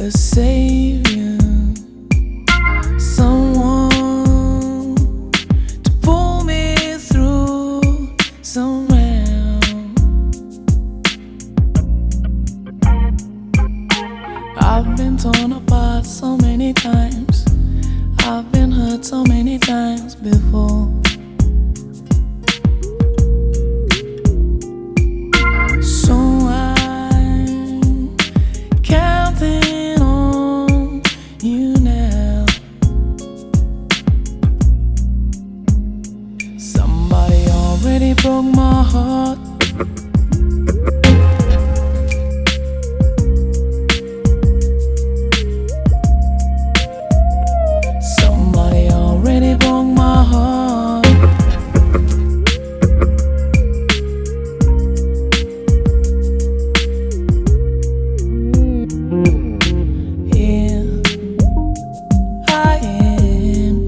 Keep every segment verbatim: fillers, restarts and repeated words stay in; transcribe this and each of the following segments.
a savior, someone to pull me through somehow. I've been torn apart so many times, I've been hurt so many times before. So I'm counting on you now. Somebody already broke my heart. Somebody already broke my heart. Here I am.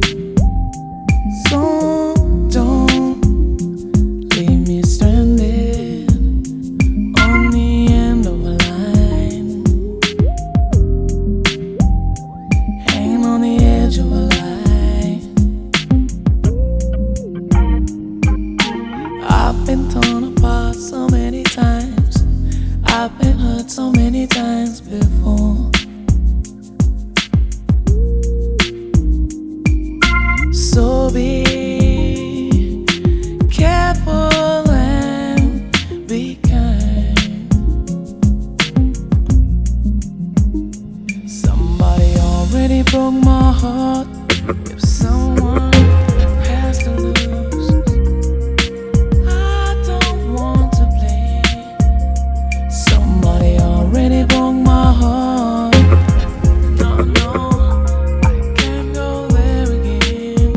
So don't leave me stranded on the end of a line, hanging on the edge of a line. I've been torn apart so many times, I've been hurt so many times before. So be careful and be kind. Somebody already broke my heart. If someone has to lose, I don't want to blame. Somebody already broke my heart. No, no, I can't go there again.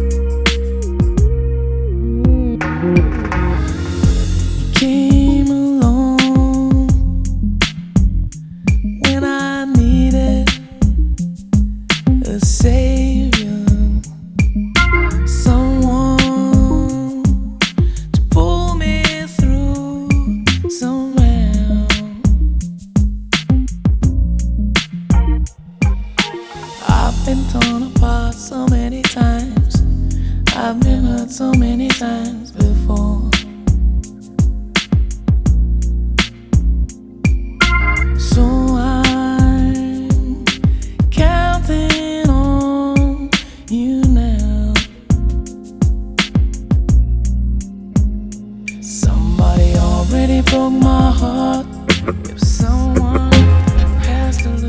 You came along when I needed a savior, someone to pull me through somehow. I've been torn apart so many times, I've been hurt so many times before. So I'm counting on you now. Somebody already broke my heart. If someone has to lose,